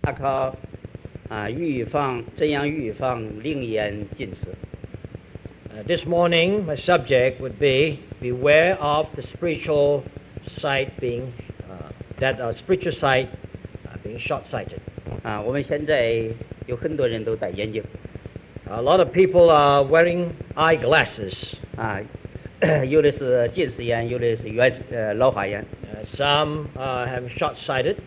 大考预防怎样预防灵眼近视。 This morning, my subject would be beware of the spiritual sight being spiritual sight being short-sighted. 我们现在有很多人都戴眼镜。 A lot of people are wearing eyeglasses. 有的是近视眼，有的是老花眼。 Some have short-sighted,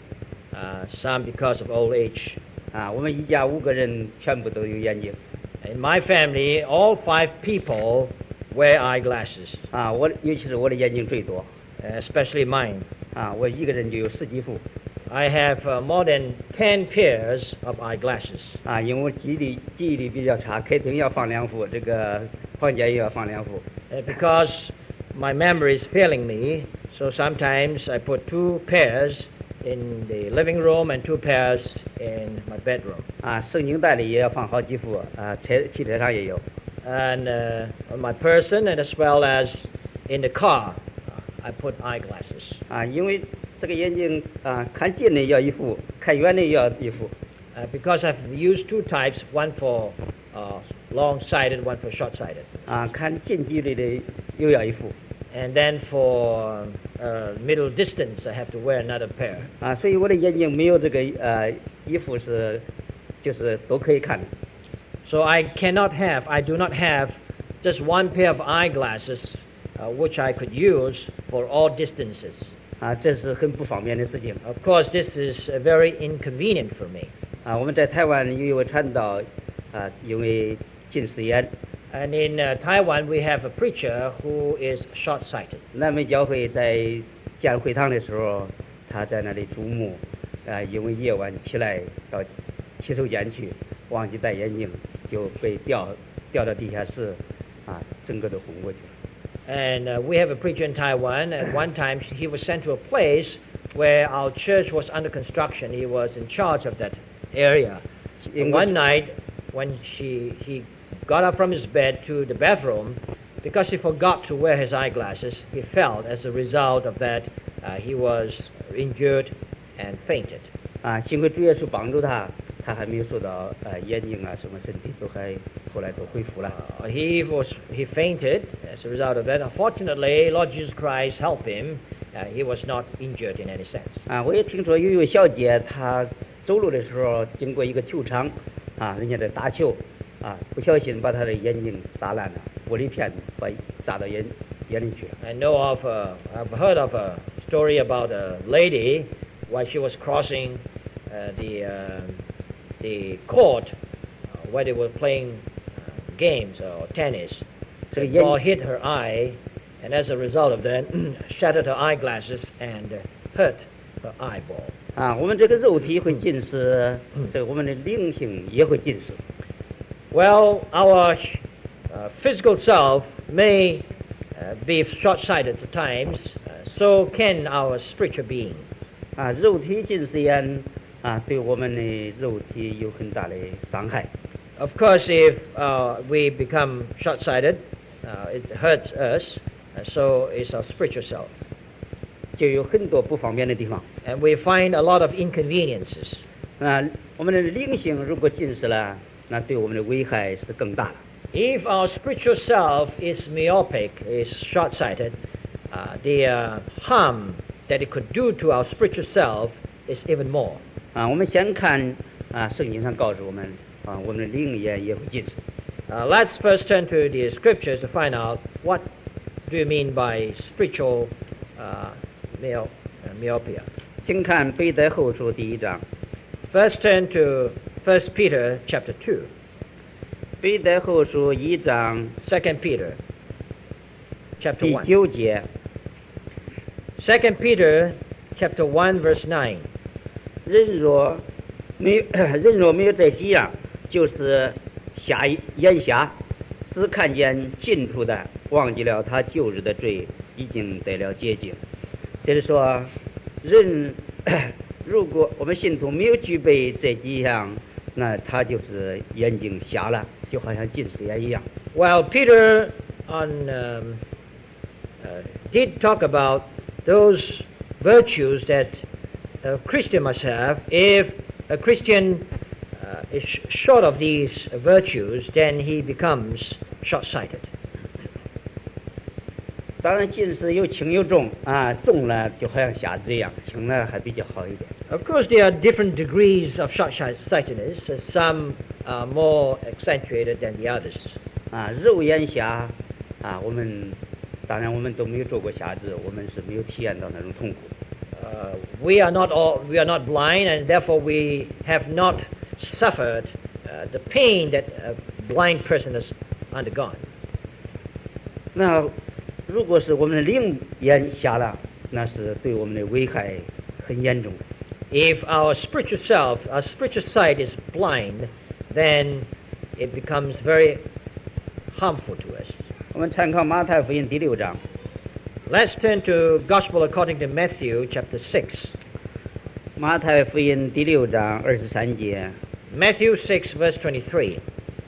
some because of old age. 我们一家5个人全部都有眼镜。 In my family, all 5 people wear eyeglasses. 尤其是我的眼镜最多。 Especially mine. 我一个人就有10几副。 I have more than 10 pairs of eyeglasses. 因为我记忆力比较差，客厅要放2副，这个房间也要放2副。 Because my memory is failing me, so sometimes I put 2 pairs in the living room and 2 pairs in my bedroom. 圣经袋里也要放好几副，汽车上也有。 And on my person and as well as in the car, I put eyeglasses. 因为这个眼镜看近的要1副，看远的要1副。 Because I've used 2 types, one for long-sighted, one for short-sighted. 看近距离的又要1副。 And then for middle distance, I have to wear another pair. 所以我的眼镜没有这个1副就是都可以看的。 So I do not have just one pair of eyeglasses, which I could use for all distances. 这是很不方便的事情。 Of course, this is very inconvenient for me. 我们在台湾有一位传道，因为近视眼。 And in Taiwan, we have a preacher who is short-sighted. 南美教会在建会堂的时候，他在那里注目，因为夜晚起来到洗手间去，忘记戴眼镜，就被掉到地下室，整个都昏过去了。 And we have a preacher in Taiwan. At one time, he was sent to a place where our church was under construction. He was in charge of that area. And one night, when he got up from his bed to the bathroom, because he forgot to wear his eyeglasses, he fell. As a result of that, he was injured and fainted. 幸亏主耶稣帮助他还没有受到眼睛什么身体都还后来都恢复了。 He fainted as a result of that. Unfortunately, Lord Jesus Christ helped him. He was not injured in any sense. 我也听说有一位小姐，她走路的时候经过一个球场，人家在打球，不小心把她的眼睛打烂了，玻璃片把扎到眼里去了。 I've heard of a story about a lady while she was crossing the court where they were playing games or tennis. The ball hit her eye, and as a result of that, shattered her eyeglasses and hurt her eyeball. 我们这个肉体会近视，我们的灵性也会近视。 Well, our physical self may be short-sighted at times, so can our spiritual being. 肉体近视眼对我们的肉体有很大的伤害。 Of course, if we become short-sighted, it hurts us, so is our spiritual self. 就有很多不方便的地方。 And we find a lot of inconveniences. 我们的灵性如果近视了，那对我们的危害是更大的。 If our spiritual self is myopic, is short-sighted, the harm that it could do to our spiritual self is even more. 我们先看圣经上告诉我们，我们的灵眼也会近视。 Let's first turn to the scriptures to find out what do you mean by spiritual myopia. 请看彼得后书第1章。 First turn to 1 Peter chapter 2. 彼得后书1章 2 Peter chapter 第 1. 9节。 2 Peter chapter 1 verse 9. 人若没有这几样，就是眼瞎，只看见近处的，忘记了他旧日的罪，已经得了洁净。就是说，如果我们信徒没有具备这几样，那他就是眼睛瞎了，就好像近视眼一样。 Well, Peter did talk about those virtues that a Christian must have if a Christian is short of these virtues, then he becomes short-sighted. 当然，近视有轻有重啊，重了就好像瞎子一样，轻了还比较好一点。 Of course, there are different degrees of short-sightedness. Some are more accentuated than the others. 啊，肉眼瞎啊，当然我们都没有做过瞎子，我们是没有体验到那种痛苦。 We are not blind, and therefore we have not suffered the pain that a blind person has undergone. 那如果是我们的灵眼瞎了，那是对我们的危害很严重的。 If our spiritual sight is blind, then it becomes very harmful to us. 我们参考马太福音第6章。 Let's turn to Gospel according to Matthew, chapter 6. 马太福音第6章23节。 Matthew 6, verse 23.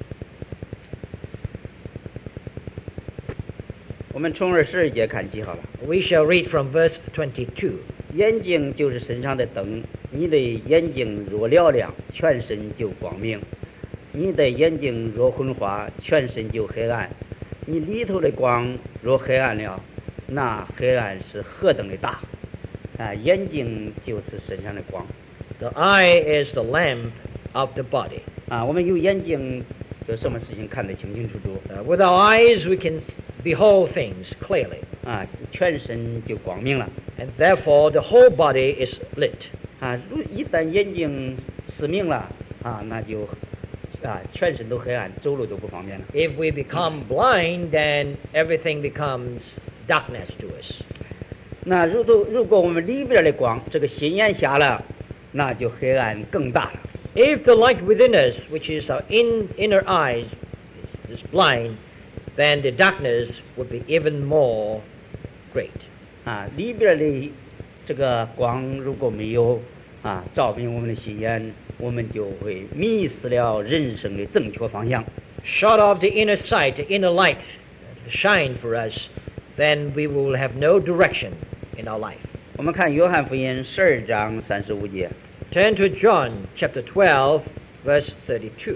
我们从22节看起好了。 We shall read from verse 22. 眼睛就是身上的灯，你的眼睛若嘹亮，全身就光明；你的眼睛若昏花，全身就黑暗。你里头的光若黑暗了，那黑暗是何等的大！啊，眼睛就是身上的光。 The eye is the lamp of the body. 啊，我们有眼睛，有什么事情看得清清楚楚。 With our eyes, we can behold things clearly. 啊，全身就光明了。 And therefore, the whole body is lit. 啊，一旦眼睛失明了，啊，那就全身都黑暗，走路都不方便了。 If we become blind, then everything becomes darkness to us. 那如果我们里边的光，这个心眼瞎了，那就黑暗更大了。 If the light within us, which is our inner eyes, is blind, then the darkness would be even more great. 啊，里边的这个光如果没有照明我们的心眼，我们就会迷失了人生的正确方向。 Short of the inner sight, the inner light to shine for us, then we will have no direction in our life. 我们看约翰福音12章35节。 Turn to John chapter 12, verse 32.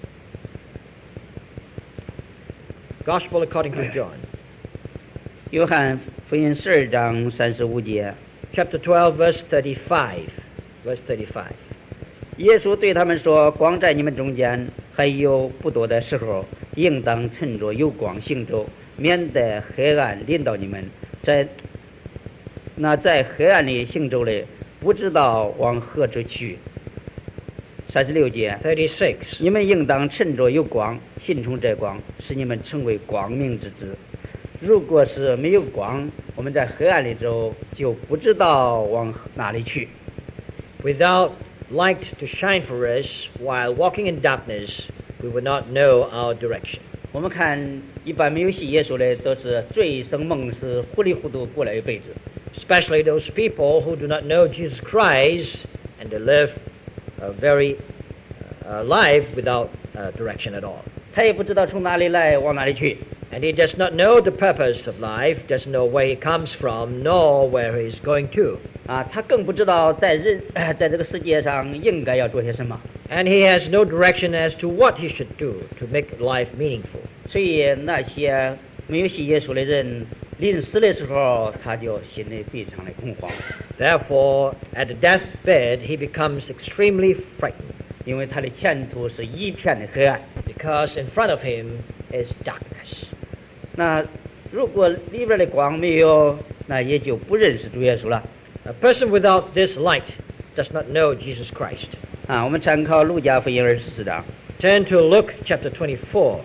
Gospel according to John. 约翰福音12章35节。 Chapter 12, verse 35. Verse 35. 耶稣对他们说：“光在你们中间还有不多的时候，应当趁着有光行走，免得黑暗临到你们。在黑暗里行走的，不知道往何处去。”36节。 36. 你们应当趁着有光，信从这光，使你们成为光明之子。如果是没有光，我们在黑暗里走，就不知道往哪里去。 Without light to shine for us while walking in darkness, we would not know our direction. 我们看一般没有信耶稣的，都是醉生梦死、糊里糊涂过了一辈子。 Especially those people who do not know Jesus Christ and they live a very life without direction at all. 他也不知道从哪里来，往哪里去。 And he does not know the purpose of life, doesn't know where he comes from, nor where he is going to. 他更不知道在这个世界上应该要做些什么。 And he has no direction as to what he should do to make life meaningful. 所以那些没有信耶稣的人，临死的时候，他就心里非常的恐慌。 Therefore, at the deathbed, he becomes extremely frightened. 因为他的前途是一片的黑暗。 Because in front of him is darkness. 那如果里边的光没有，那也就不认识主耶稣了。 A person without this light does not know Jesus Christ. 我们参考路加福音24章。 Turn to Luke chapter 24.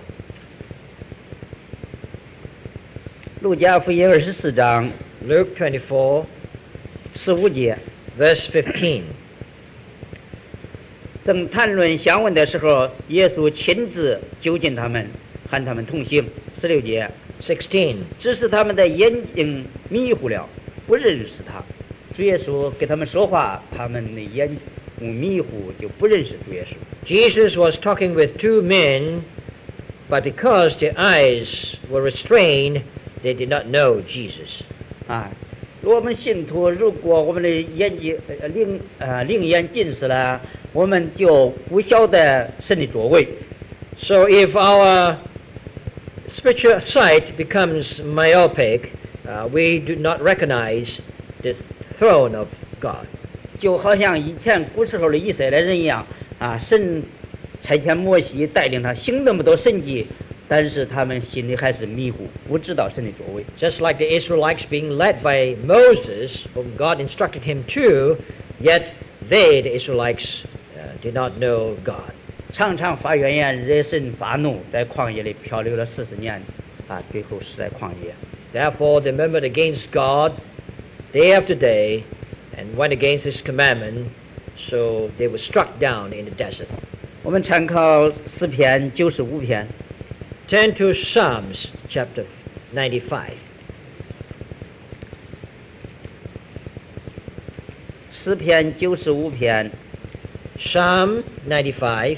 路加福音24章 Luke 24, 15节。 verse 15. 正谈论相问的时候，耶稣亲自就近他们，喊他们同行。16节。 16. 只是他们的眼睛迷糊了，不认识他。主耶稣跟他们说话，他们的眼睛迷糊，就不认识主耶稣。 Jesus was talking with two men, but because their eyes were restrained, they did not know Jesus. 我们信徒，如果我们的眼睛灵眼近视了， 我们就不晓得神的作为。 So if our spiritual sight becomes myopic, we do not recognize the throne of God. 就好像以前古时候的以色列人一样神差遣摩西带领他行那么多神迹，但是他们心里还是迷糊，不知道神的作为。 Just like the Israelites being led by Moses, whom God instructed him to, yet they, the Israelites, did not know God. 常常发怨言，惹神发怒，在旷野里漂流了40年，最后死在旷野。 Therefore, they murmured against God day after day and went against His commandment, so they were struck down in the desert. 我们参考诗篇95篇。 Turn to Psalms chapter 95. 诗篇95篇 Psalm 95,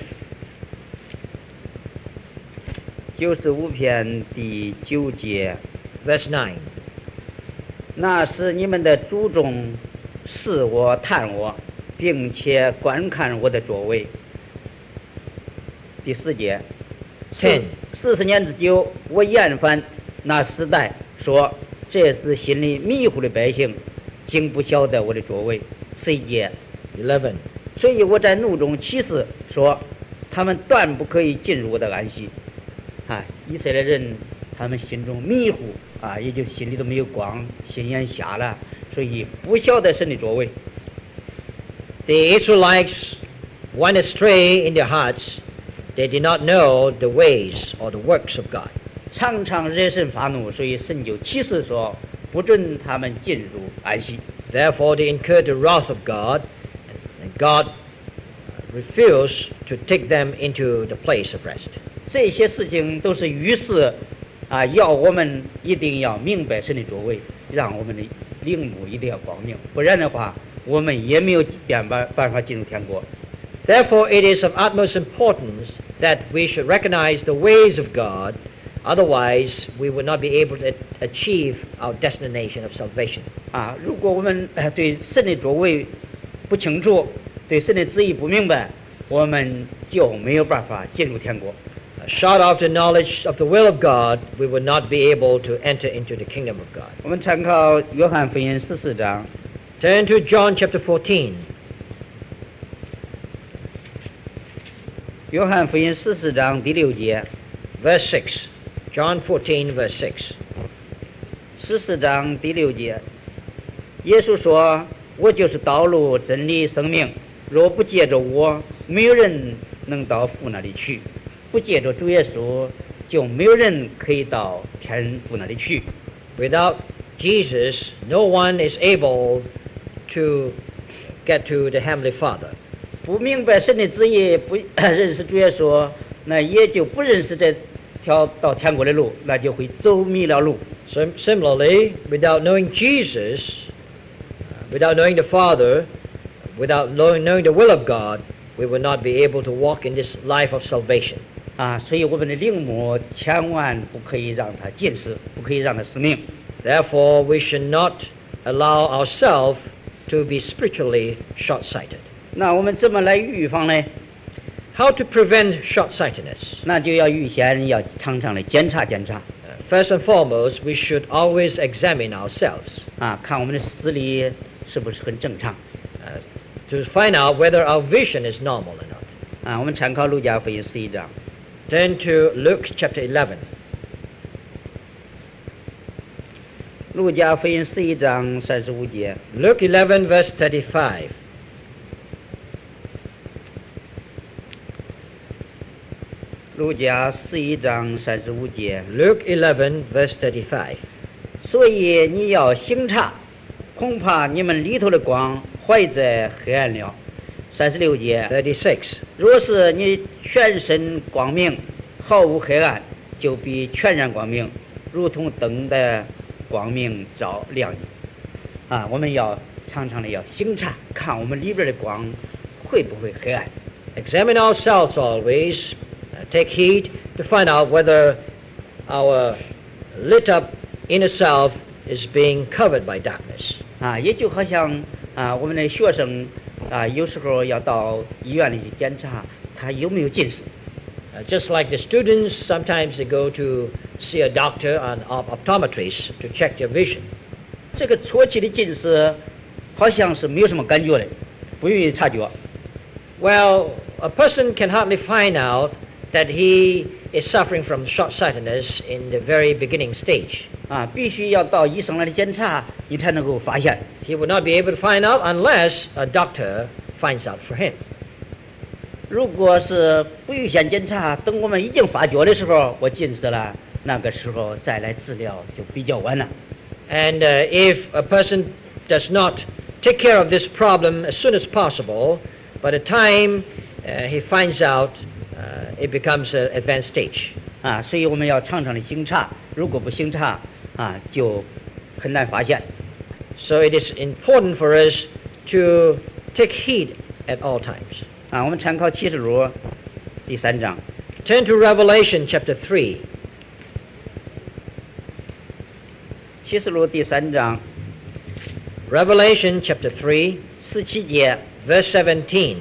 ，95篇第9节， verse 9. 那是你们的祖宗视我探我，并且观看我的作为。第10节， 10. 40年之久，我厌烦那时代，说这是心里迷糊的百姓，竟不晓得我的作为。11节， 11. 所以我在怒中起誓说，他们断不可以进入我的安息。以色列人他们心中迷糊也就心里都没有光，心眼瞎了，所以不晓得神的作为。 The Israelites went astray in their hearts. They did not know the ways or the works of God. 常常惹神发怒，所以神就起誓说，不准他们进入安息。 Therefore, they incurred the wrath of God, and God refused to take them into the place of rest. 这些事情都是预示要我们一定要明白神的作为，让我们的灵目一定要光明，不然的话，我们也没有办法进入天国。 Therefore, it is of utmost importance that we should recognize the ways of God. Otherwise, we would not be able to achieve our destination of salvation. 如果我们对神的作为不清楚，对神的旨意不明白，我们就没有办法进入天国。 Short of the knowledge of the will of God, we would not be able to enter into the kingdom of God. 我们参考约翰福音14章， Turn to John chapter 14. 约翰福音14章第6节， Verse 6. John 14, verse 6. 14章第6节，耶稣说：“我就是道路、真理、生命，若不借着我，没有人能到父那里去；不借着主耶稣，就没有人可以到天父那里去。” Without Jesus, no one is able to get to the Heavenly Father. 不明白神的旨意，不认识主耶稣，那也就不认识这条到天国的路，那就会走迷了路。 So, similarly, without knowing Jesus, without knowing the Father, without knowing the will of God, we will not be able to walk in this life of salvation. 所以我们的灵目千万不可以让它近视，不可以让它失明。 Therefore, we should not allow ourselves to be spiritually short-sighted. 那我们怎么来预防呢？ How to prevent short-sightedness? 那就要预先要常常的检查检查 First and foremost, we should always examine ourselves 看我们的视力是不是很正常 to find out whether our vision is normal or not. 我们参考路加福音11章， Turn to Luke chapter 11. 路加福音11章35节， Luke 11, verse 35. 路加11章35节， Luke 11, verse 35. 所以你要省察，恐怕你们里头的光坏在黑暗了。36节， 36. 若是你全身光明，毫无黑暗，就比全然光明，如同灯的光明照亮你。我们要常常的要省察，看我们里边的光会不会黑暗。 Examine ourselves always. Take heed to find out whether our lit up inner self is being covered by darkness. 也就好像我们的学生有时候要到医院里去检查他有没有近视。 Just like the students, sometimes they go to see a doctor, an optometrist, to check their vision. 这个初期的近视好像是没有什么感觉的，不容易察觉。 Well, a person can hardly find out that he is suffering from short-sightedness in the very beginning stage. 必须要到医生那里检查，你才能够发现。 He would not be able to find out unless a doctor finds out for him. 如果是不预先检查，等我们已经发觉的时候，我近视了，那个时候再来治疗就比较晚了。 And if a person does not take care of this problem as soon as possible, by the time he finds out, it becomes an advanced stage. 所以我们要常常的醒察，如果不醒察，就很难发现。 So it is important for us to take heed at all times. 我们参考启示录第3章。 Turn to Revelation chapter 3. 启示录第3章 Revelation chapter 3, 17节 verse 17.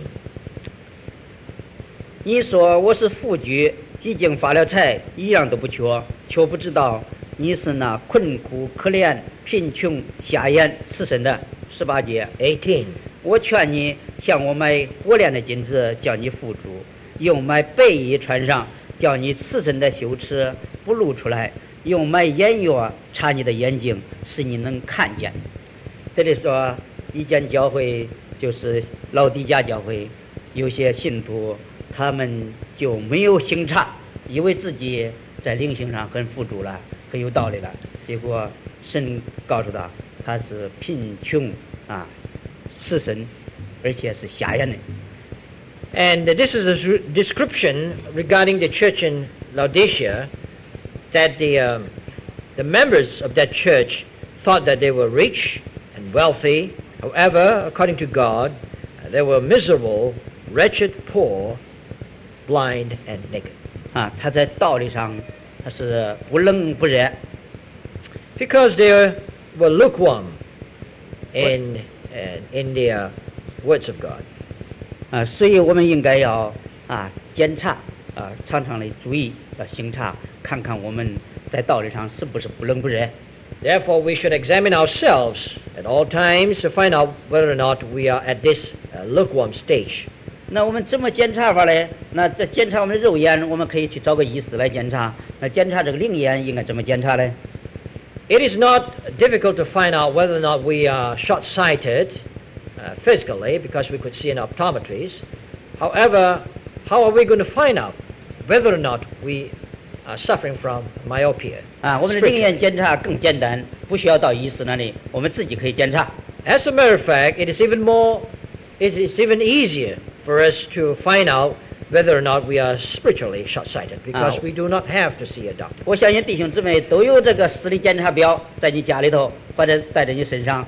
你说我是富居，已经发了财，一样都不缺，却不知道你是那困苦、可怜、贫穷、瞎眼、赤身的。18节 18. 我劝你向我买火炼的金子，叫你富足；又买白衣穿上，叫你赤身的羞耻不露出来；又买眼药擦你的眼睛，使你能看见。这里说一间教会就是老底嘉教会，有些信徒他们就没有醒察，以为自己在灵性上很富足了，很有道理了，结果神告诉他是贫穷赤身，而且是瞎眼的。 And this is a description regarding the church in Laodicea, that the members of that church thought that they were rich and wealthy. However, according to God, they were miserable, wretched, poor, blind, and naked. 他在道理上他是不冷不热 Because they were lukewarm in the words of God. 所以我们应该要检查常常的注意要醒察，看看我们在道理上是不是不冷不热。 Therefore, we should examine ourselves at all times to find out whether or not we are at this lukewarm stage. 那我们怎么检查法呢？那在检查我们的肉眼，我们可以去找个医师来检查。那检查这个灵眼应该怎么检查呢？ It is not difficult to find out whether or not we are short-sighted physically, because we could see an optometrist. However, how are we going to find out whether or not we are suffering from myopia? 我们的灵眼检查更简单，不需要到医师那里，我们自己可以检查。 As a matter of fact, it is even easier for us to find out whether or not we are spiritually short-sighted, because we do not have to see a doctor. 我相信弟兄姊妹都有这个视力检查表，在你家里头或者带在你身上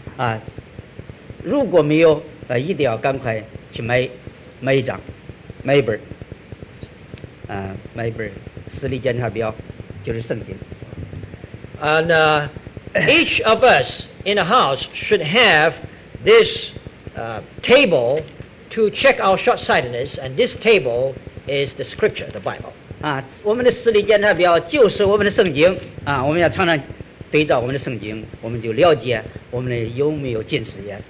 如果没有一定要赶快去买一张，买一本视力检查表，就是圣经。 And each of us in a house should have this table to check our short-sightedness, and this table is the Scripture, the Bible. 我们的视力检查表就是我们的圣经我们要常常对照我们的圣经，我们就了解我们的有没有近视眼。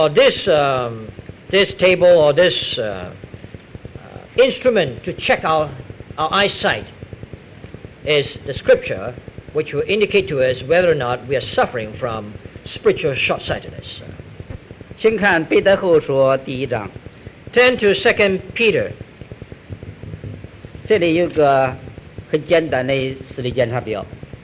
This table or this instrument to check our eyesight is the Scripture, which will indicate to us whether or not we are suffering from spiritual short-sightedness. 请看彼得后书第1章。 Turn to 2 Peter. 这里有个很简单的视力检查表。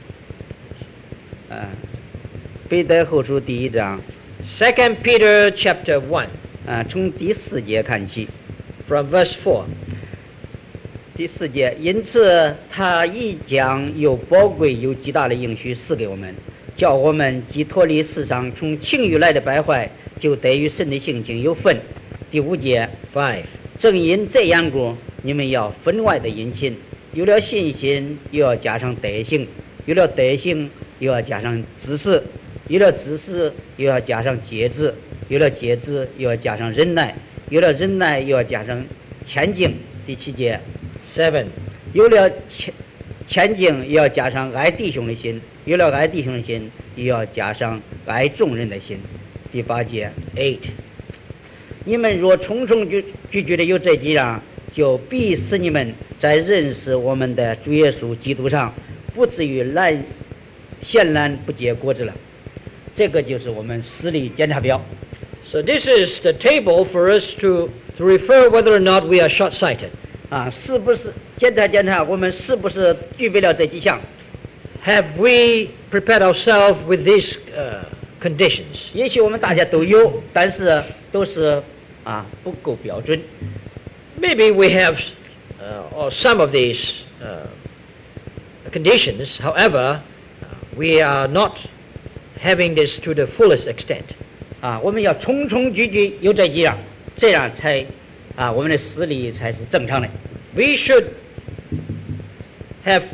彼得后书第1章。 2 Peter chapter 1. 从第4节看起。 From verse 4. 第4节，因此他已将又宝贵又极大的应许赐给我们，叫我们既脱离世上从情欲来的败坏，就得与神的性情有分。第5节 5. 正因这样故，你们要分外的殷勤，有了信心，又要加上德行；有了德行，又要加上知识； 有了知识又要加上节制，有了节制又要加上忍耐，有了忍耐又要加上谦敬。第7节 7. 有了谦敬又要加上爱弟兄的心，有了爱弟兄的心又要加上爱众人的心。第8节 8. 你们若重重拒绝的有这几样，就必使你们在认识我们的主耶稣基督上不至于显然不结果子了。这个就是我们实力检查表。 So this is the table for us to refer whether or not we are short-sighted. 是不是检查我们是不是具备了这几项？ Have we prepared ourselves with these conditions? 也许我们大家都有，但是都是不够标准。 Maybe we have or some of these conditions. However, we are not having this to the fullest extent. 我们要重重拒绝有这几样，这样才我们的实力才是正常的。 We should have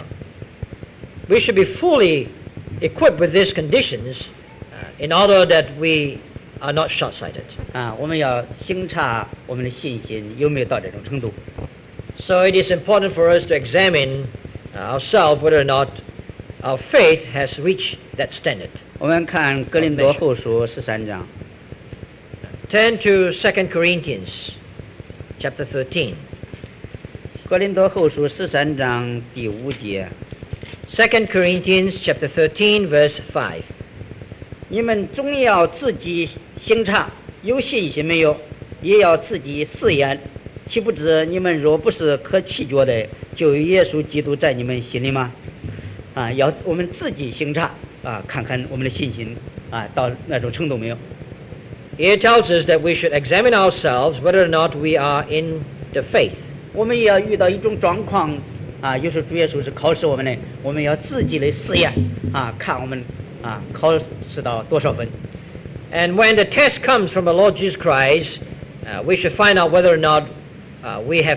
we should be fully equipped with these conditions in order that we are not short-sighted. 我们要省察我们的信心有没有到这种程度。 So it is important for us to examine ourselves whether or not our faith has reached that standard. 我们看哥林多后书13章。 Turn to 2 Corinthians chapter 13. 哥林多后书13章第5节。 2 Corinthians chapter 13 verse 5. 你们总要自己省察，有信心没有，也要自己试验。岂不知你们若不是可弃绝的，就有耶稣基督在你们心里吗？要我们自己省察看看我们的信心到那种程度没有。 It tells us that we should examine ourselves whether or not we are in the faith. 我们也要遇到一种状况有时候主耶稣是考试我们的，我们要自己来试验看我们考试到多少分。 And when the test comes from the Lord Jesus Christ, we should find out whether or not we have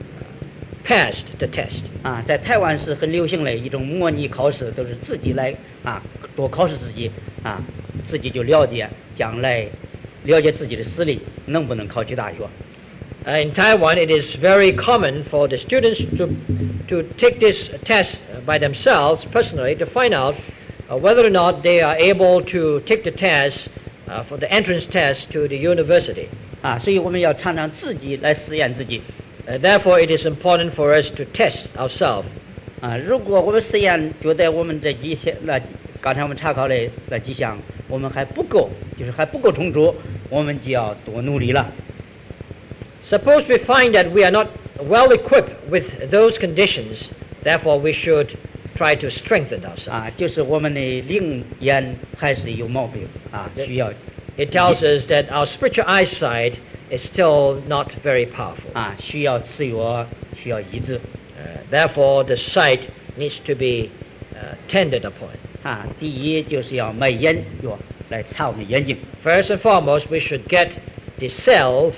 passed the test. 在台湾是很流行的一种模拟考试，都是自己来多考试自己自己就了解将来了解自己的实力能不能考取大学。 In Taiwan, it is very common for the students to take this test by themselves personally to find out whether or not they are able to take the test for the entrance test to the university. 所以我们要常常自己来实验自己。 Therefore, it is important for us to test ourselves. 如果我们实验觉得我们这几项刚才我们查考的那几项我们还不够，就是还不够充足，我们就要多努力了。 Suppose we find that we are not well equipped with those conditions, therefore we should try to strengthen ourselves. 就是我们的灵眼还是有毛病需要。 It tells us that our spiritual eyesight is still not very powerful. 需要吃药，需要医治。 Therefore, the sight needs to be tended upon. 第一就是要买眼药来擦我们的眼睛。 First and foremost, we should get the salve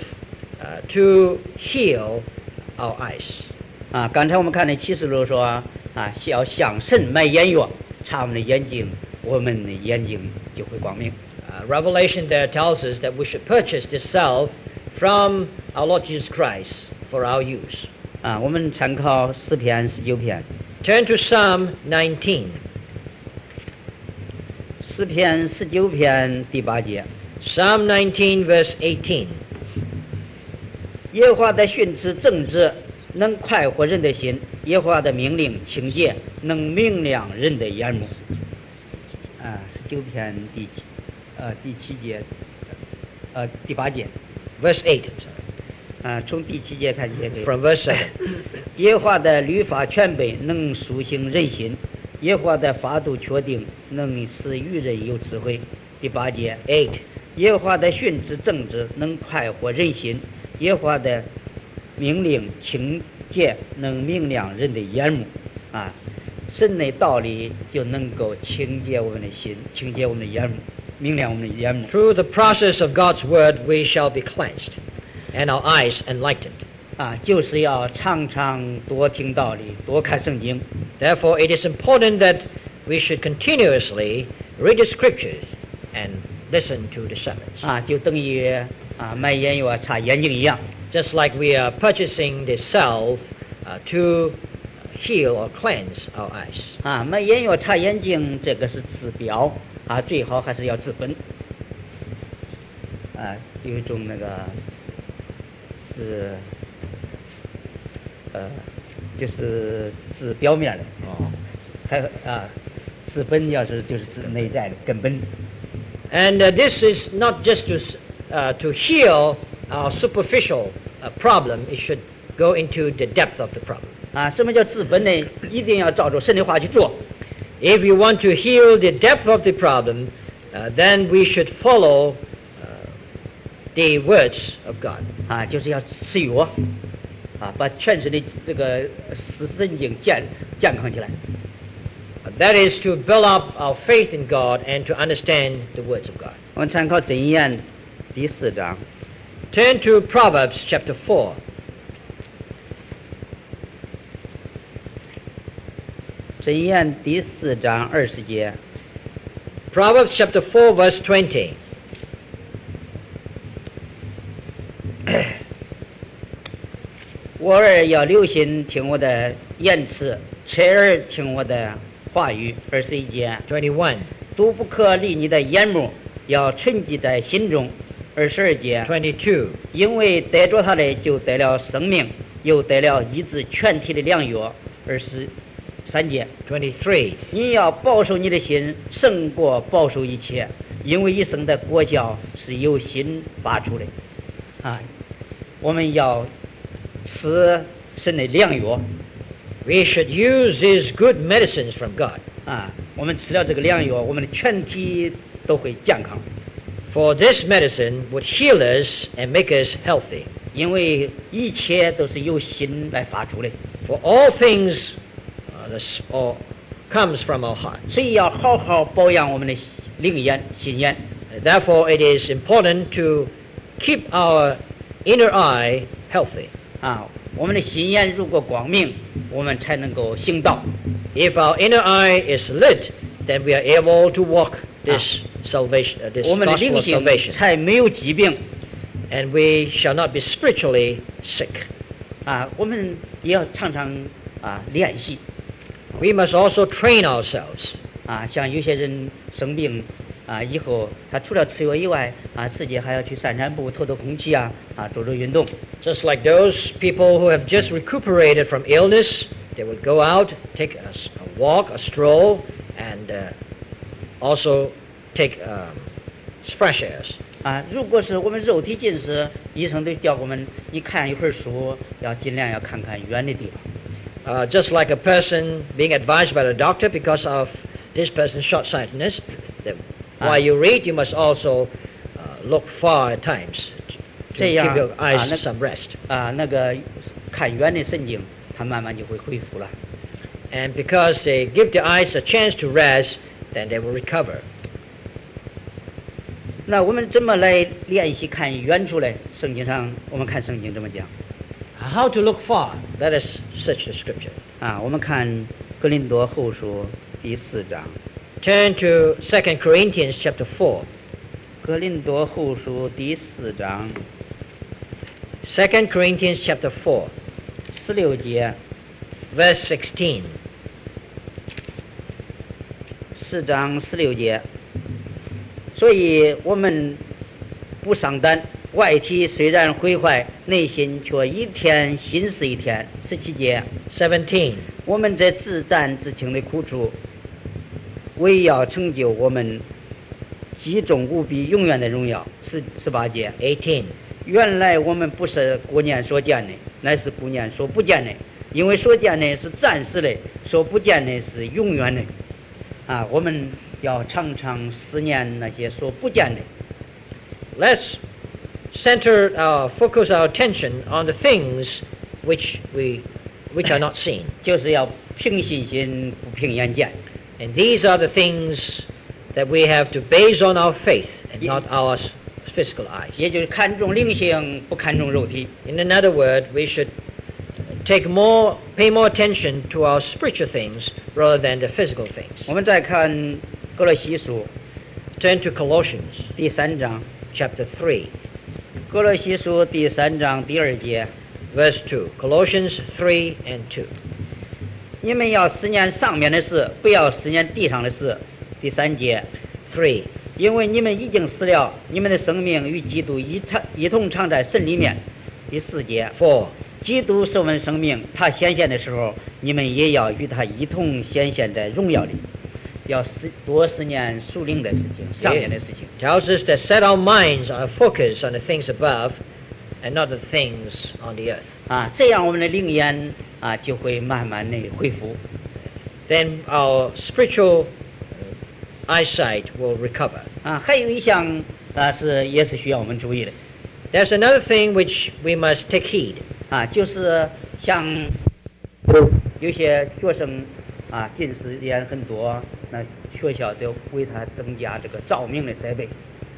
to heal our eyes. 刚才我们看的启示录说要向神买眼药，擦我们的眼睛，我们的眼睛就会光明。 Revelation there tells us that we should purchase this salve from our Lord Jesus Christ for our use. 我们参考诗篇19篇。 Turn to Psalm 19. 诗篇19篇第8节。 Psalm 19 verse 18. 耶和华的训词正直，能快活人的心；耶和华的命令清洁，能明亮人的眼目。19篇第7节，第8节。 Verse 8. 从第7节开始也可以。 From verse 7. 耶和华的律法全备，能苏醒人心；耶和华的法度确定，能使愚人有智慧。第8节。 8. 耶和华的训词正直，能快活人心；耶和华的命令清洁，能明亮人的眼目。神的道理就能够清洁我们的心，清洁我们的眼目，明亮我们的眼目。 Through the process of God's word, we shall be cleansed, and our eyes enlightened. 就是要常常多听道理，多看圣经。 Therefore, it is important that we should continuously read the scriptures and listen to the sermons. 就等于买眼药擦眼睛一样。 Just like we are purchasing the salve to heal or cleanse our eyes. 买眼药擦眼睛，这个是治标最好还是要治本。有一种那个是就是治表面的还治本就是治内在的根本。 And this is not just to heal our superficial problem. It should go into the depth of the problem. 什么叫治本呢？一定要照着神的话去做。 If you want to heal the depth of the problem, then we should follow the words of God. 就是要吃药把全身的这个神经健康起来。 That is to build up our faith in God and to understand the words of God. 我们参考箴言第4章。 Turn to Proverbs chapter 4. 箴言第4章20节。 Proverbs chapter 4 verse 20. 我儿要留心听我的言辞，侧耳听我的话语。21节。 21. 都不可离你的眼目，要沉记在心中。22节。 22. 因为得着他的就得了生命，又得了医治全体的良药。23节。 23. 你要保守你的心，胜过保守一切，因为一生的果效是由心发出的。我们要吃神的良药。 We should use these good medicines from God. 我们吃了这个良药，我们的全体都会健康。 For this medicine would heal us and make us healthy. 因为一切都是由心来发出的。 For all things comes from our heart. 所以要好好保养我们的灵眼、心眼。 Therefore, it is important to keep our inner eye healthy. 我们的心眼如果光明，我们才能够行道。 If our inner eye is lit, then we are able to walk this salvation, this 我们的 gospel 灵 of 性 salvation, 才没有疾病。 and we shall not be spiritually sick. 我们也要常常练习。 We must also train ourselves. 像有些人生病以后，他除了吃药以外自己还要去散步、透透空气做运动。 Just like those people who have just recuperated from illness, they will go out, take a walk, a stroll, and also take fresh airs. 如果是我们肉体近视，医生都叫我们，你看一会儿书，要尽量要看看远的地方。 Just like a person being advised by the doctor because of this person's short-sightedness, that while you read, you must also look far at times to give your eyes some rest. 那个看远的神经，它慢慢就会恢复了。 And because they give the eyes a chance to rest, then they will recover. 那我们怎么来练习看远处呢？圣经上我们看圣经这么讲。 How to look far? Let us search the scripture. 我们看哥林多后书第4章。 Turn to 2 Corinthians chapter 4. 哥林多后书第4章。 2 Corinthians chapter 4. 16节。 Verse 16. 4章16节。所以我们不伤胆，外体虽然毁坏，内心却一天新似一天。17节。 17. 我们这自战自轻的苦楚，为要成就我们极重无比永远的荣耀。18节。 18. 原来我们不是顾念所见的，乃是顾念所不见的，因为所见的是暂时的，所不见的是永远的。我们要常常思念那些所不见的。 Let's focus our attention on the things which are not seen. 就是要凭信心，不凭眼见。 And these are the things that we have to base on our faith and not our physical eyes. 也就是看重灵性，不看重肉体。 In another word, we should pay more attention to our spiritual things rather than the physical things. 我们再看哥罗西书 Turn to Colossians 第3章， chapter 3, 哥罗西书第3章第2节， verse 2. Colossians 3 and 2. 你们要思念上面的事，不要思念地上的事。第3节， 3. 因为你们已经死了，你们的生命与基督一同藏在神里面。第4节， 4. 基督是我们生命，他显现的时候，你们也要与他一同显现在荣耀里。要多思念属灵的事情，上面的事情。 Tells us to set our minds, our focus on the things above and not the things on the earth. 这样我们的灵眼就会慢慢的恢复。 Then our spiritual eyesight will recover. 还有一项也是需要我们注意的。 There's another thing which we must take heed. 就是像有些学生近视眼很多，那学校就为他增加这个照明的设备。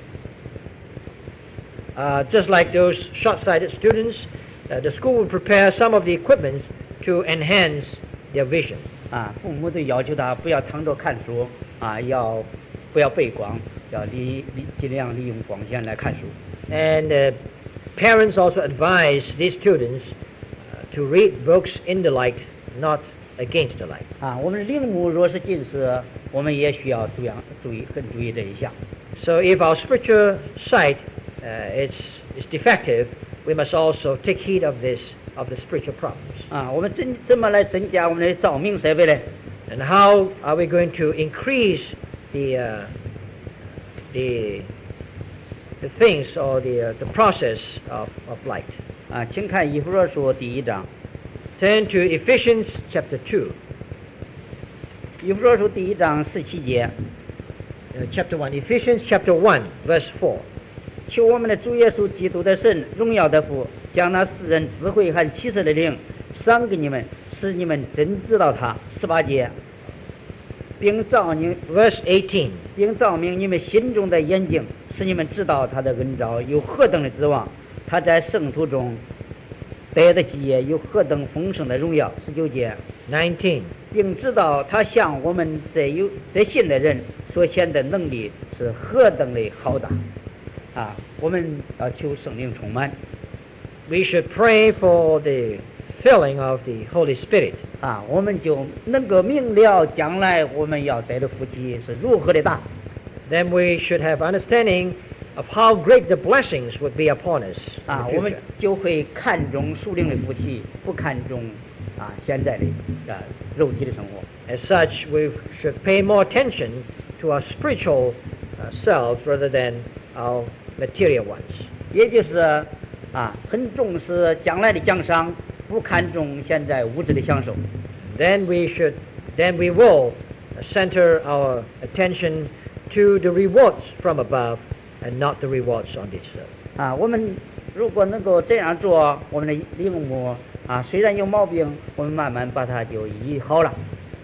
Just like those short-sighted students, the school will prepare some of the equipment to enhance their vision. 父母都要求他不要躺着看书，不要背光，要尽量利用光线来看书。 And parents also advise these students to read books in the light, not against the light. 我们的灵目若是近视，我们也需要注意这一项。 So if our spiritual sight is defective, we must also take heed of the spiritual problems. 我们怎么来增加我们的照明设备呢？ And how are we going to increase the things or the process of light? 请看以弗所书第1章。 Turn to Ephesians chapter 2. 以弗所书第1章17节。 Chapter 1. Ephesians chapter 1, verse 4. 求我们的主耶稣基督的神，荣耀的父，将那世人智慧和启示的灵赏给你们，使你们真知道他。18节，并照明 Verse 18. 并照明你们心中的眼睛，使你们知道他的恩召有何等的指望，他在圣徒中得的基业有何等丰盛的荣耀。19节， 19. 并知道他向我们这信的人所显的能力是何等的浩大。我们要求圣灵充满。 We should pray for the filling of the Holy Spirit. 我们就能够明了将来我们要得的福气是如何的大。 Then we should have understanding of how great the blessings would be upon us. in the 我们 future. 就会看重属灵的福气，不看重现在的肉体的生活。 As such, we should pay more attention to our spiritual selves rather than our material ones. 也就是很重视将来的奖赏，不看重现在物质的享受。 Then we will center our attention to the rewards from above and not the rewards on this earth. 我们如果能够这样做，我们的灵目虽然有毛病，我们慢慢把它就医好了。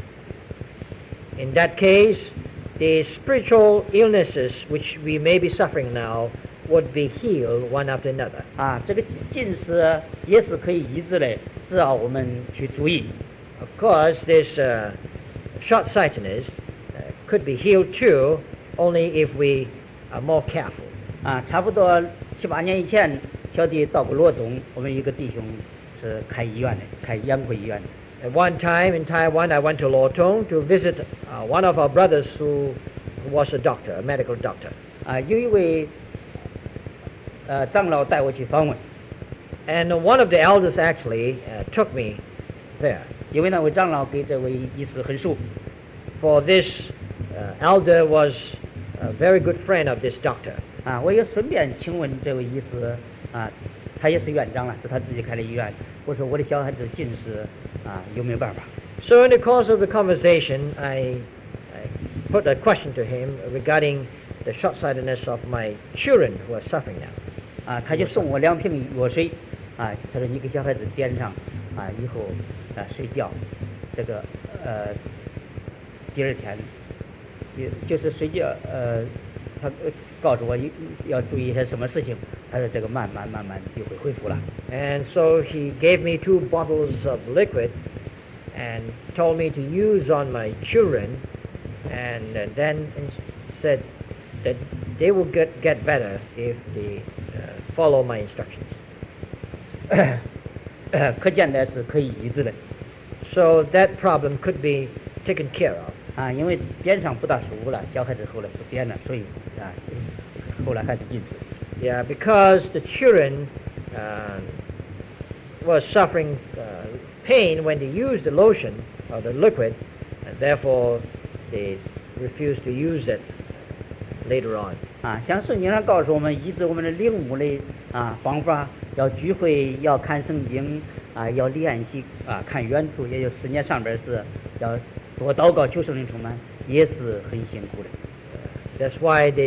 In that case, the spiritual illnesses which we may be suffering now would be healed one after another. 这个近视也是可以医治的，只要我们去注意。 Of course, this short-sightedness could be healed too, only if we are more careful. 差不多7、8年以前，小弟到过罗东，我们一个弟兄是开医院的，开眼科医院的。 At one time in Taiwan, I went to Lotong to visit one of our brothers who was a doctor, a medical doctor. 有一位长老带我去访问， And one of the elders actually took me there. 因为那位长老给这位医师很熟。 For this elder was a very good friend of this doctor. 我也顺便请问这位医师他也是院长了，是他自己开的医院。我说我的小孩子近视有没有办法？ So in the course of the conversation, I put a question to him regarding the short-sightedness of my children who are suffering now. 他就送我2瓶药水，他说你给小孩子点上，以后睡觉，这个第2天，就是睡觉，他告诉我要注意一些什么事情，他说这个慢慢就会恢复了。 And so he gave me 2 bottles of liquid and told me to use on my children and then said that they will get better if they follow my instructions. 可见的是可以医治的 So that problem could be taken care of. 啊，因为边上不大熟了，小孩子后来不编了，所以啊，后来还是禁止。 Yeah, because the children was suffering pain when they used the lotion or the liquid, and therefore they refused to use it later on. 啊，像圣经上告诉我们医治我们的领悟的啊方法，要聚会，要看圣经啊，要练习啊，看原图，也就4年上边是要多祷告求圣灵充满，也是很辛苦的。 That's why they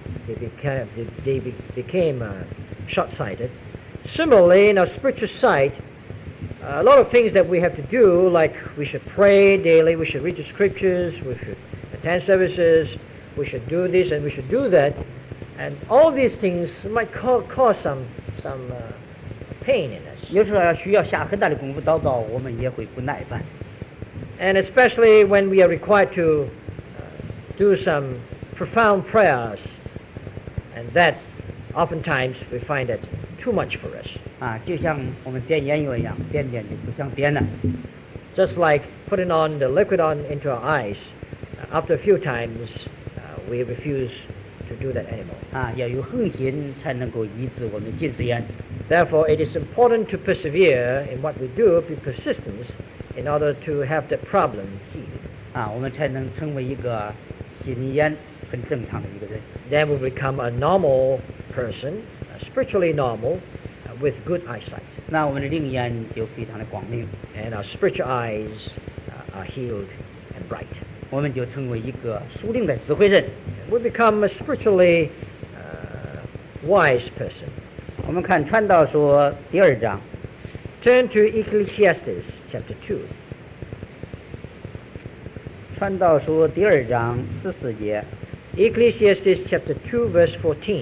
became short-sighted. Similarly, in our spiritual sight, a lot of things that we have to do, like we should pray daily, we should read the scriptures, we should attend services, we should do this and we should do that, and all these things might cause some pain in us. 有时候需要下很大的功夫祷告，我们也会不耐烦。 And especially when we are required to do some profound prayers, and that oftentimes we find that too much for us. 啊，就像我们点烟药一样，点点就不想点了。 Just like putting on the liquid into our eyes, after a few times we refuse to do that anymore. 啊，要有恒心才能够医治我们近视眼。 Therefore, it is important to persevere in what we do, be persistent, in order to have that problem healed. 啊，我们才能成为一个心眼很正常的一个人。 Then we become a normal person, spiritually normal, with good eyesight. 那我们的灵眼就非常的光明， And our spiritual eyes are healed and bright. 我们就成为一个属灵的智慧人。 We become a spiritually wise person. 我们看传道书第2章， Turn to Ecclesiastes chapter 2. 传道书第2章14节， Ecclesiastes chapter 2 verse 14.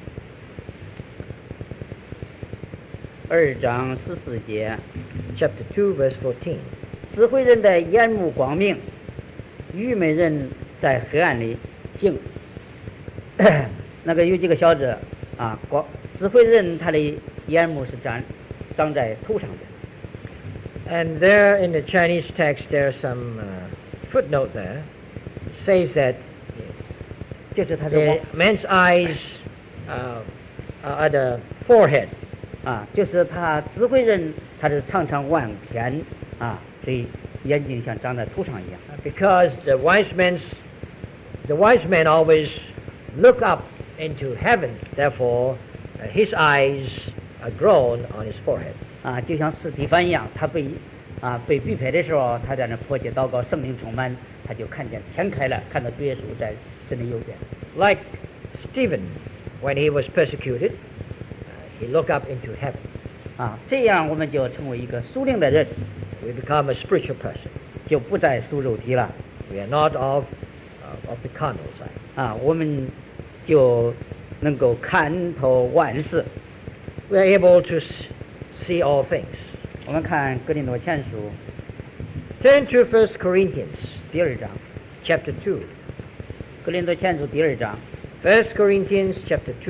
2章14节， Chapter 2 verse 14. 智慧人的眼目光明，愚昧人在黑暗里行。那个有几个小字啊，智慧人他的眼目是长在头上的。 And there in the Chinese text there's some footnote there. It says that 就是他 the 的 man's eyes are at the forehead. 啊，就是他智慧人，他是常常望天啊，所以眼睛像长在头上一样。 Because the wise man always look up into heaven. Therefore, his eyes are grown on his forehead. 啊，就像司提反一样，他被逼迫的时候，他在那迫切祷告，圣灵充满，他就看见天开了，看到主耶稣在神的右边。 Like Stephen, when he was persecuted, he looked up into heaven. 啊，这样我们就成为一个属灵的人， We become a spiritual person. 就不再属肉体了。 We are not of the carnal side. 啊，我们就能够看透万事。 We are able to see all things. 我们看哥林多前书 Turn to 1 Corinthians 第2章， chapter 2. 哥林多前书第2章 1 Corinthians chapter 2,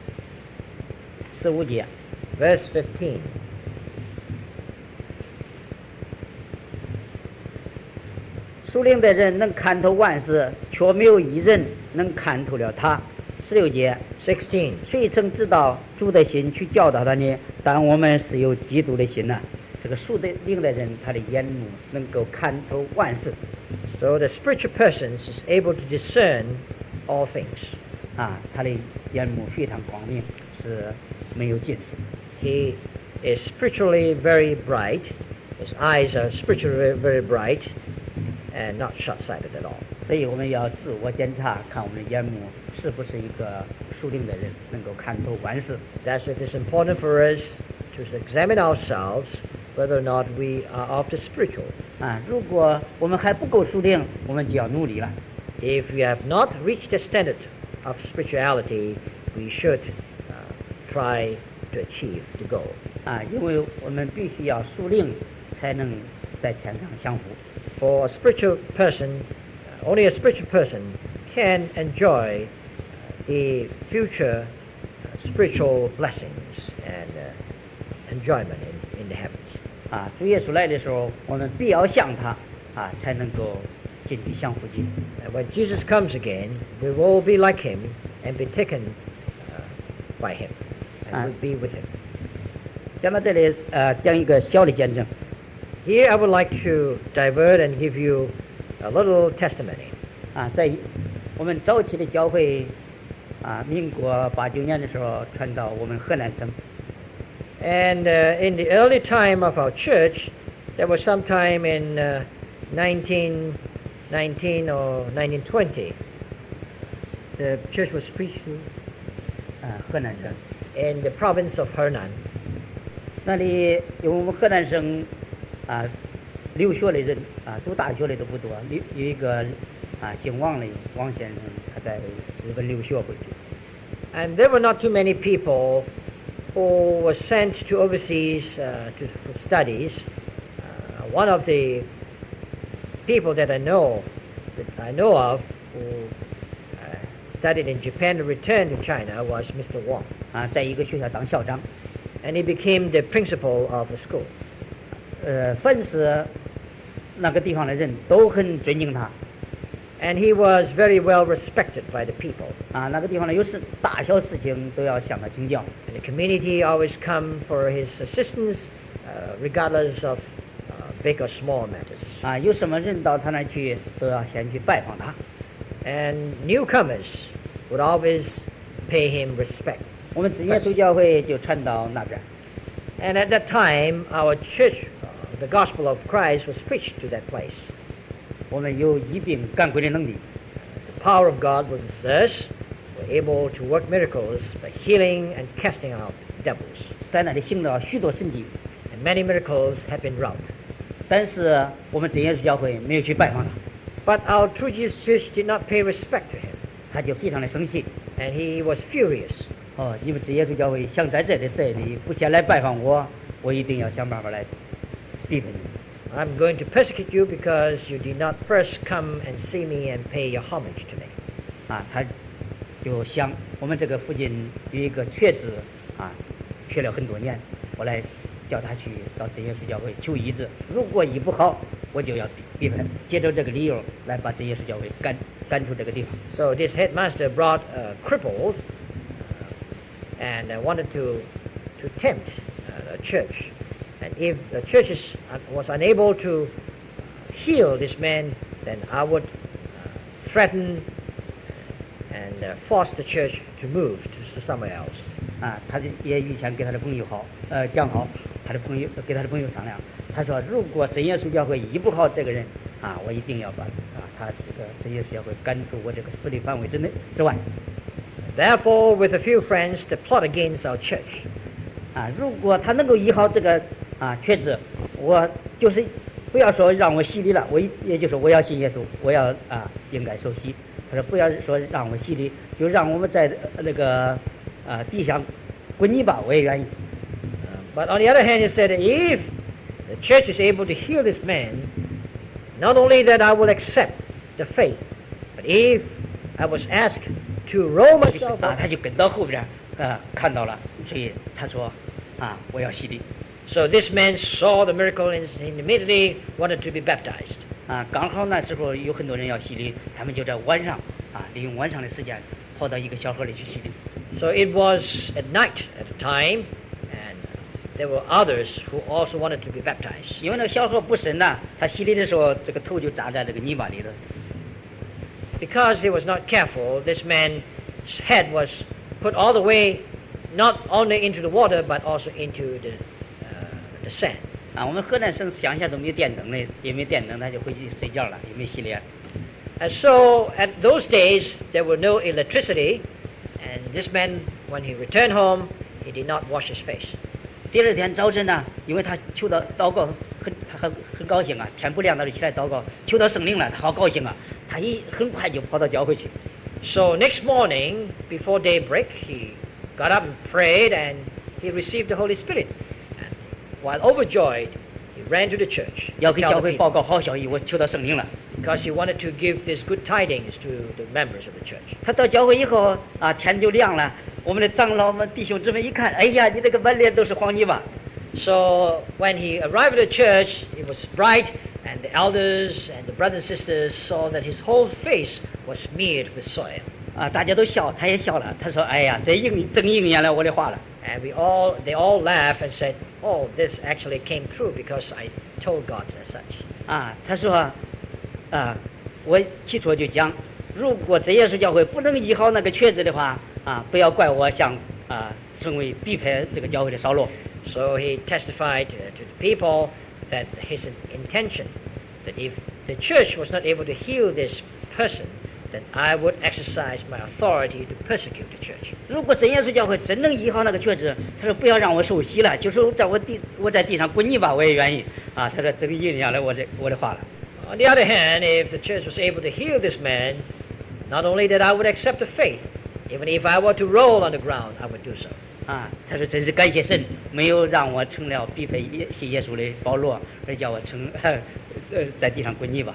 15节。 verse 15. 属灵的人能看透万事，却没有一人能看透了他。16节， 16. 谁曾知道主的心去教导他呢？但我们是有基督的心呐、这个属灵的人，他的眼目能够看透万事 So the spiritual person is able to discern all things. 啊，他的眼目非常光明，是没有近视。 He is spiritually very bright. His eyes are spiritually very bright and not short-sighted at all. 所以我们要自我检查，看我们的眼目是不是一个属灵的人，能够看透万事。 Thus, it is important for us to examine ourselves whether or not we are of the spiritual. 啊，如果我们还不够属灵，我们就要努力了。 If we have not reached the standard of spirituality, we should try to achieve the goal. 啊，因为我们必须要属灵，才能在天上享福。 For a spiritual person, Only a spiritual person can enjoy the future spiritual blessings and enjoyment in the heavens. 主耶稣来的时候，我们必要像他才能够进去享福境。 And when Jesus comes again, we will be like him and be taken by him and we'll be with him. 讲到这里，讲一个小的见证。 Here I would like to divert and give you a little testimony. 在我们早期的教会，民国89年的时候传到我们河南省。 And in the early time of our church, there was sometime in 1919 or 1920, the church was preached 河南省 in the province of Henan. 那里有我们河南省留学的人读大学的都不多，有一个姓王的王先生，他在日本留学回去。 And there were not too many people who were sent to overseas for studies. One of the people that I know of who studied in Japan and returned to China was Mr. Wang. 在一个学校当校长。 And he became the principal of the school. 凡是那个地方的人都很尊敬他。 And he was very well respected by the people. 那个地方呢，有事大小事情都要向他请教。 And the community always come for his assistance, regardless of big or small matters. 有什么人到他那去，都要先去拜访他。 And newcomers would always pay him respect. 我们真耶稣教会就传到那边。 And at that time, our church, the gospel of Christ, was preached to that place. 我们有医病赶鬼的能力。 The power of God was with us. We're able to work miracles by healing and casting out devils. 在那里行了许多神迹。 And many miracles have been wrought. 但是我们真耶稣教会没有去拜访他。 But our True Jesus Church did not pay respect to him. 他就非常的生气。 And he was furious. 你们真耶稣教会想在这里设立，不先来拜访我，我一定要想办法来逼迫你。 I'm going to persecute you because you did not first come and see me and pay your homage to me. 他就想我们这个附近有一个瘸子瘸了很多年，我来叫他去到真耶稣教会求医治，如果医不好，我就要逼迫他，借着这个理由来把真耶稣教会赶出这个地方。 So this headmaster brought a crippled and wanted to tempt the church. And if the church was unable to heal this man, then I would threaten and force the church to move to somewhere else. 他也预先给他的朋友讲好，给他的朋友商量。他说，如果真耶稣教会医不好这个人，我一定要把他这个真耶稣教会赶出我这个势力范围之外。 Therefore, with a few friends, to plot against our church. 如果他能够医好这个瘸子，我就是不要说让我洗礼了，也就是说我要信耶稣，我要应该受洗。他说不要说让我洗礼，就让我们在那个地上滚泥巴，我也愿意。 But on the other hand, he said, if the church is able to heal this man, not only that I will accept the faith, but if I was asked to roll myself up, 他就跟到后边看到了，所以他说我要洗礼。 So this man saw the miracle and immediately wanted to be baptized. 刚好那时候有很多人要洗礼，他们就在晚上利用晚上的时间跑到一个小河里去洗礼。 So it was at night at the time, and there were others who also wanted to be baptized. 因为那个小河不深他洗礼的时候，这个头就扎在这个泥巴里头。 Because he was not careful, this man's head was put all the way, not only into the water, but also into the sand. 我们河南省乡下都没有电灯的，也没电灯，他就回去睡觉了，也没洗脸。 And so at those days there were no electricity, and this man, when he returned home, he did not wash his face. 第二天早晨因为他求到祷告，他很高兴天不亮他就起来祷告，求到圣灵了，他好高兴他很快就跑到教会去。 So next morning, before daybreak, he got up and prayed, and he received the Holy Spirit. And while overjoyed, he ran to the church. 要给教会报告好消息，我求到圣灵了， because he wanted to give these good tidings to the members of the church. 他到教会以后啊，天就亮了。我们的长老们、弟兄姊妹一看，哎呀，你这个满脸都是黄泥巴。 So when he arrived at the church, it was bright, and the elders and the brothers and sisters saw that his whole face was smeared with soil. 啊，大家都笑，他也笑了。他说：“哎呀，真应验了我的话了。” And they all laughed and said, "Oh, this actually came true because I told God as such." 啊，他说：“啊，我起初就讲，如果真耶稣教会不能医好那个瘸子的话，啊，不要怪我像成为逼迫这个教会的扫罗。” So he testified to the people that his intention, that if the church was not able to heal this person, then I would exercise my authority to persecute the church. 如果真耶稣教会真能医好那个瘸子，他说不要让我受洗了，就是我在地上滚泥巴我也愿意啊。他说这个应验了我的话了。 On the other hand, if the church was able to heal this man, not only that I would accept the faith, even if I were to roll on the ground, I would do so. 啊，他说真是感谢神，没有让我成了逼迫信耶稣的保罗，而叫我在地上滚泥巴。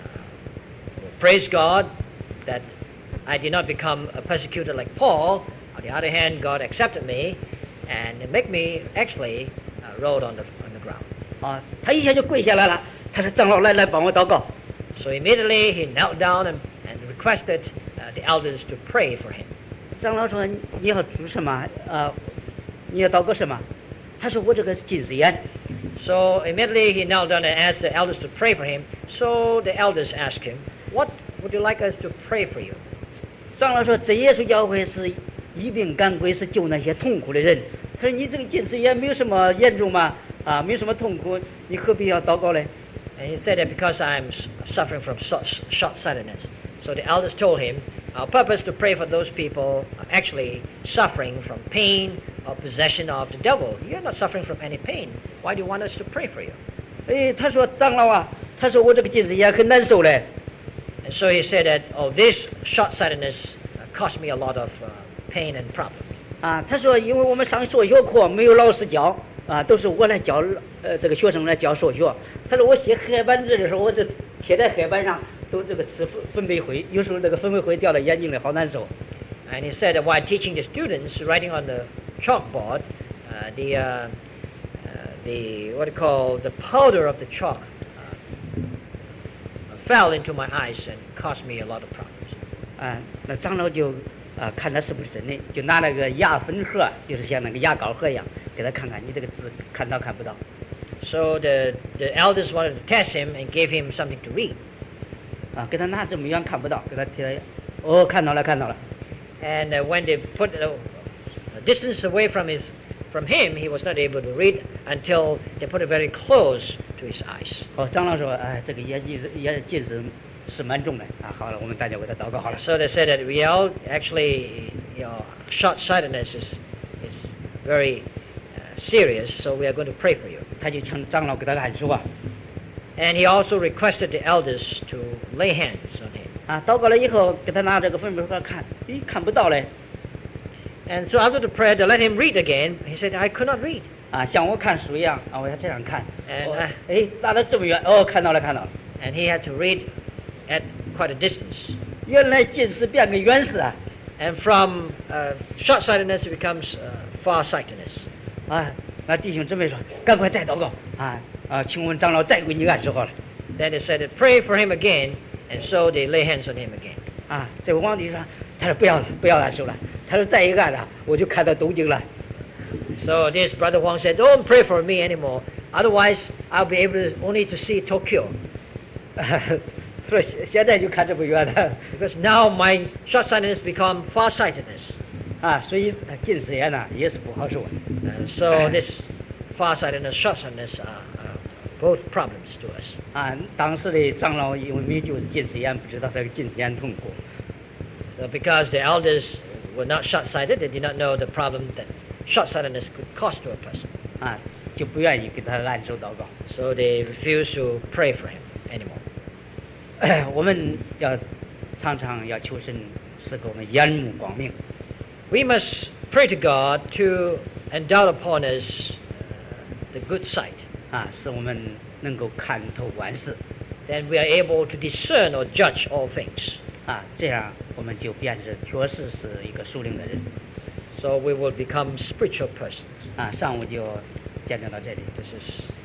Praise God that I did not become a persecutor like Paul. On the other hand, God accepted me and make me actually roll on the ground. 啊，他一下就跪下来了。他说：“长老来帮我祷告。” So immediately he knelt down and requested the elders to pray for him. 长老说：“你要做什么？你要祷告什么？”他说：“我这个近视眼。” So immediately he knelt down and asked the elders to pray for him. So the elders asked him, "What would you like us to pray for you?" 长老说：“真耶稣教会是医病赶鬼，是救那些痛苦的人。”他说：“你这个近视眼没有什么严重吗？啊，没有什么痛苦，你何必要祷告呢？” And he said that because I'm suffering from short-sightedness. So the elders told him, our purpose to pray for those people actually suffering from pain or possession of the devil. You're not suffering from any pain. Why do you want us to pray for you? 哎，他说：“长老啊，他说我这个近视眼很难受嘞。” And so he said that, oh, this short-sightedness cost me a lot of pain and problems. 啊，他说：“因为我们上数学课没有老师教啊，都是我来教这个学生来教数学。”他说：“我写黑板字的时候，我这贴在黑板上都这个吃粉笔灰，有时候这个粉笔灰掉到眼睛里，好难受。” And he said that while teaching the students, writing on the chalkboard, the what do you call the powder of the chalk fell into my eyes and caused me a lot of problems. 啊，那长老就看他是不是真的，就拿那个牙粉盒，就是像那个牙膏盒一样，给他看看你这个字看到看不到。 So the elders wanted to test him and gave him something to read. 啊，给他拿这么远看不到，给他贴，哦，看到了，看到了。 And when they put a distance away from him, he was not able to read until they put it very close to his eyes. 哦，长老说，哎，这个眼近视是蛮重的啊。好了，我们大家为他祷告好了。 So they said that actually, short-sightedness is very serious. So we are going to pray for you. 他就请长老给他按手啊。 And he also requested the elders to lay hands on him. 啊，祷告了以后，给他拿这个粉笔盒看，咦，看不到嘞。 And so after the prayer, they let him read again. He said, "I could not read." 啊，像我看书一样啊，我要这样看。 And 哎，拿到这么远，哦，看到了，看到了。 And he had to read at quite a distance. 原来近视变个远视啊。 And from short-sightedness it becomes far-sightedness. 啊，那弟兄姊妹说，赶快再祷告啊，请我们长老再给你按手好了。 Then they said, "Pray for him again." And so they lay hands on him again. 啊，这位皇帝说，他说不要按手了，他说再一按了，我就看到东京了。 So this brother Huang said, "Don't pray for me anymore. Otherwise, I'll be able only to see Tokyo." 说现在就看这么远了。 Because now my short-sightedness become far-sightedness. 啊，所以近视眼呢也是不好受。 So this far-sightedness, short-sightedness are both problems to us. 啊，当时的长老因为没救近视眼，不知道这个近视眼痛苦。 So because the elders were not short-sighted, they did not know the problem that short-sightedness could cause to a person. 啊，就不愿意给他按手祷告。 So they refused to pray for him anymore. 我们要常常要求神赐给我们眼目光明。 We must pray to God to endow upon us the good sight. 啊，使我们能够看透万事。 then we are able to discern or judge all things. 这样我们就便是确实是一个属灵的人。 So we will become spiritual persons. 上午就见证到这里。 This is